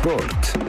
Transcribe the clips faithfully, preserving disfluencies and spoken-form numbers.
Sport.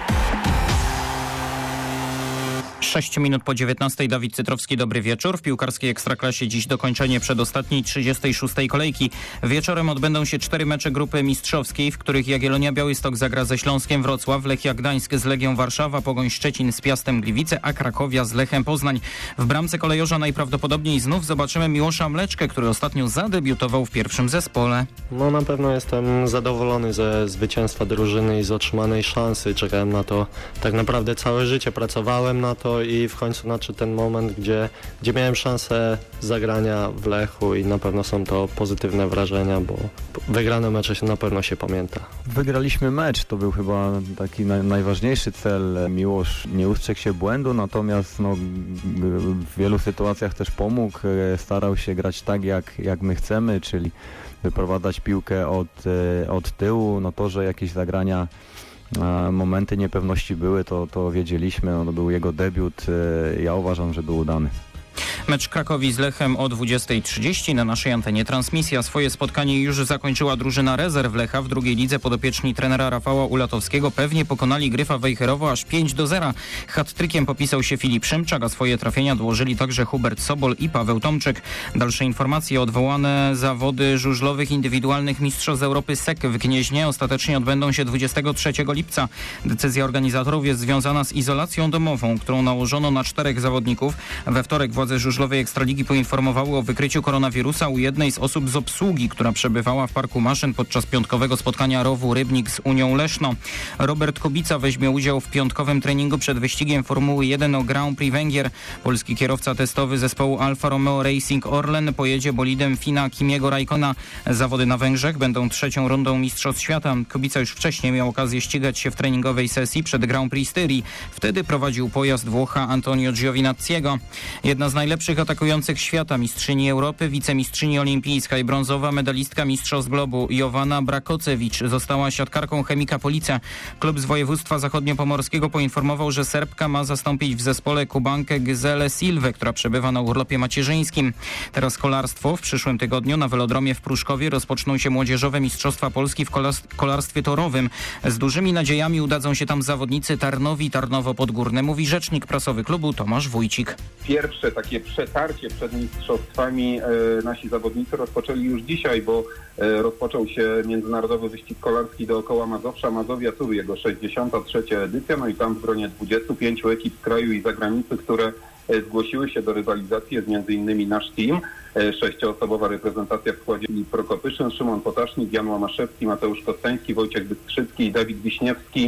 sześć minut po dziewiętnastej. Dawid Cytrowski, dobry wieczór. W piłkarskiej Ekstraklasie dziś dokończenie przedostatniej trzydziestej szóstej kolejki. Wieczorem odbędą się cztery mecze grupy mistrzowskiej, w których Jagiellonia Białystok zagra ze Śląskiem Wrocław, Lechia Gdańsk z Legią Warszawa, Pogoń Szczecin z Piastem Gliwice, a Krakowia z Lechem Poznań. W bramce kolejorza najprawdopodobniej znów zobaczymy Miłosza Mleczkę, który ostatnio zadebiutował w pierwszym zespole. No na pewno jestem zadowolony ze zwycięstwa drużyny i z otrzymanej szansy. Czekałem na to tak naprawdę całe życie, pracowałem na to i w końcu nadszedł ten moment, gdzie, gdzie miałem szansę zagrania w Lechu i na pewno są to pozytywne wrażenia, bo wygrane mecze się na pewno się pamięta. Wygraliśmy mecz, to był chyba taki naj, najważniejszy cel. Miłosz nie ustrzegł się błędu, natomiast no, w wielu sytuacjach też pomógł, starał się grać tak jak, jak my chcemy, czyli wyprowadzać piłkę od, od tyłu. No to, że jakieś zagrania, momenty niepewności były, to, to wiedzieliśmy, no, to był jego debiut, ja uważam, że był udany. Mecz Krakowi z Lechem o dwudziestej trzydzieści. Na naszej antenie transmisja. Swoje spotkanie już zakończyła drużyna rezerw Lecha. W drugiej lidze podopieczni trenera Rafała Ulatowskiego pewnie pokonali Gryfa Wejherowo aż pięć do zera. Hat-trykiem popisał się Filip Szymczak, a swoje trafienia dołożyli także Hubert Sobol i Paweł Tomczyk. Dalsze informacje. Odwołane zawody żużlowych indywidualnych Mistrzostw Europy S E K w Gnieźnie ostatecznie odbędą się dwudziestego trzeciego lipca. Decyzja organizatorów jest związana z izolacją domową, którą nałożono na czterech zawodników. We wtorek władze żużlowej Ekstraligi poinformowały o wykryciu koronawirusa u jednej z osób z obsługi, która przebywała w Parku Maszyn podczas piątkowego spotkania rowu Rybnik z Unią Leszno. Robert Kubica weźmie udział w piątkowym treningu przed wyścigiem Formuły jeden o Grand Prix Węgier. Polski kierowca testowy zespołu Alfa Romeo Racing Orlen pojedzie bolidem Fina Kimiego Raikona. Zawody na Węgrzech będą trzecią rundą Mistrzostw Świata. Kubica już wcześniej miał okazję ścigać się w treningowej sesji przed Grand Prix Styrii. Wtedy prowadził pojazd Włocha Antonio Giovinazziego. Jedna z najlepszych atakujących świata, mistrzyni Europy, wicemistrzyni olimpijska i brązowa medalistka Mistrzostw Globu Jowanna Brakocewicz została siatkarką Chemika Police. Klub z województwa zachodniopomorskiego poinformował, że Serbka ma zastąpić w zespole Kubankę Gyzelę Silwę, która przebywa na urlopie macierzyńskim. Teraz kolarstwo. W przyszłym tygodniu na welodromie w Pruszkowie rozpoczną się młodzieżowe Mistrzostwa Polski w kolarstwie torowym. Z dużymi nadziejami udadzą się tam zawodnicy Tarnowi Tarnowo-Podgórne, mówi rzecznik prasowy klubu Tomasz Wójcik. Pierwsze takie przetarcie przed mistrzostwami e, nasi zawodnicy rozpoczęli już dzisiaj, bo e, rozpoczął się międzynarodowy wyścig kolarski dookoła Mazowsza, Mazowia Tour, jego sześćdziesiąta trzecia edycja, no i tam w gronie dwudziestu pięciu ekip z kraju i zagranicy, które e, zgłosiły się do rywalizacji, jest między innymi nasz team. Sześcioosobowa reprezentacja w składzie Prokopyszyn, Szymon Potasznik, Jan Łamaszewski, Mateusz Kostański, Wojciech Bystrzycki i Dawid Wiśniewski.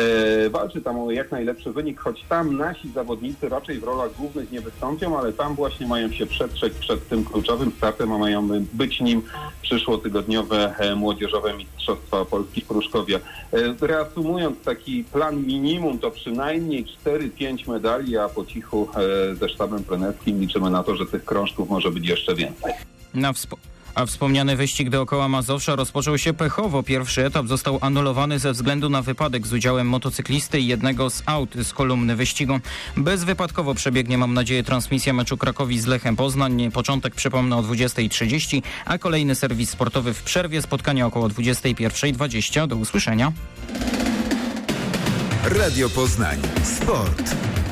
E, walczy tam o jak najlepszy wynik, choć tam nasi zawodnicy raczej w rolach głównych nie wystąpią, ale tam właśnie mają się przetrzeć przed tym kluczowym startem, a mają być nim przyszłotygodniowe e, młodzieżowe Mistrzostwa Polski w Pruszkowie. E, reasumując taki plan minimum, to przynajmniej cztery pięć medali, a po cichu e, ze sztabem trenerskim liczymy na to, że tych krążków może być jeszcze więcej. Na wsp- a wspomniany wyścig dookoła Mazowsza rozpoczął się pechowo. Pierwszy etap został anulowany ze względu na wypadek z udziałem motocyklisty i jednego z aut z kolumny wyścigu. Bezwypadkowo przebiegnie, mam nadzieję, transmisja meczu Krakowi z Lechem Poznań. Początek, przypomnę, o dwudziestej trzydzieści, a kolejny serwis sportowy w przerwie. Spotkanie około dwudziestej pierwszej dwadzieścia. Do usłyszenia. Radio Poznań. Sport.